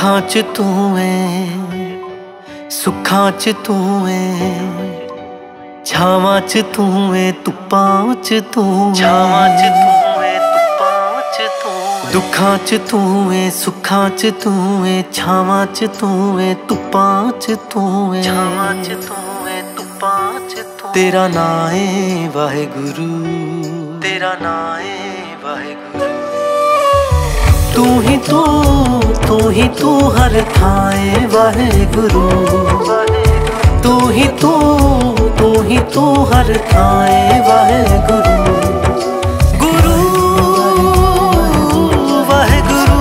दुखां च तू है, सुखां च तू है, छावां च तू है, धुप्पां च तू है, दुखां च तू है, सुखां च तू है, छावां च तू है, धुप्पां च तू है, तेरा नाम है वाहेगुरु, तेरा नाम है वाहेगुरु। तू ही तू हर थाए वाहेगुरु, तू ही तू हर थाए वाहेगुरु। गुरु वाहेगुरु,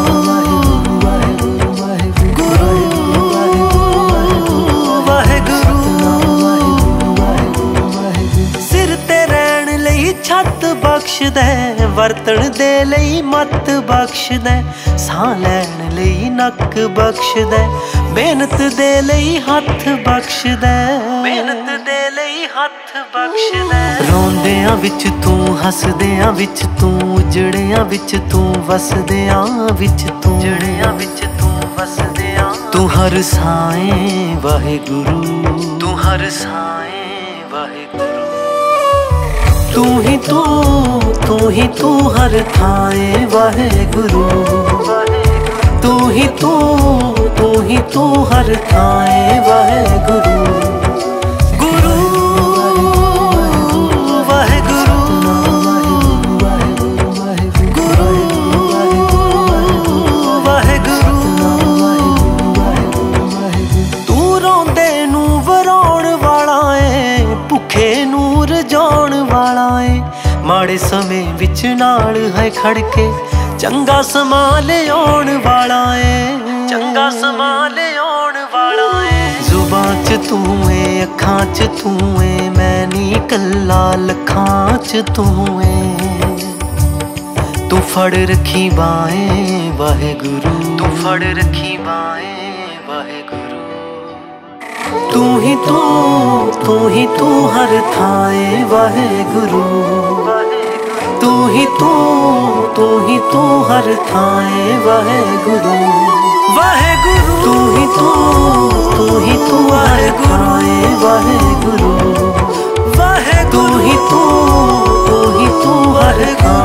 गुरु वाहेगुरु। सिर ते रहन लई छत बख्श दे, वरतन दे लई मत बख्श दे, साह लैन लई नक बख्श दे, मेहनत दे लई हथ बख्श दे, मेहनत दे लई हथ बख्श दे। रोंदियां विच तू, हसदियां विच तू, उजड़ियां विच तू, वसदियां विच तू, उजड़ियां विच तू, वसदियां। तू हर साएं वाहेगुरु, तू हर साएं वाहेगुरु। तू ही तू हर थाए वाहेगुरु, तू ही तू हर थाए वाहेगुरु। गुरु वाहेगुरु, गुरु वाहेगुरु। तू रोंदे नू वराउण वाला है, भुखे नू रजाउण वाला है, माड़े समय विच नाल है खड़के, चंगा समा ले आउण वाला है, चंगा समा ले आउण वाला है। जुबां च तू है, अखां च तू है, मैं नी कल्ला लखां च तू है। तू फड़ रखी बाएं वाहेगुरु, तू फड़ रखी बाएं वाहेगुरु। तू ही तू हर थाए वाहेगुरु, तू ही तू हर थाए वाहेगुरु, वाहेगुरु। तू ही तू हर थाए वाहेगुरु, वाहेगुरु। तू ही तू हर थाए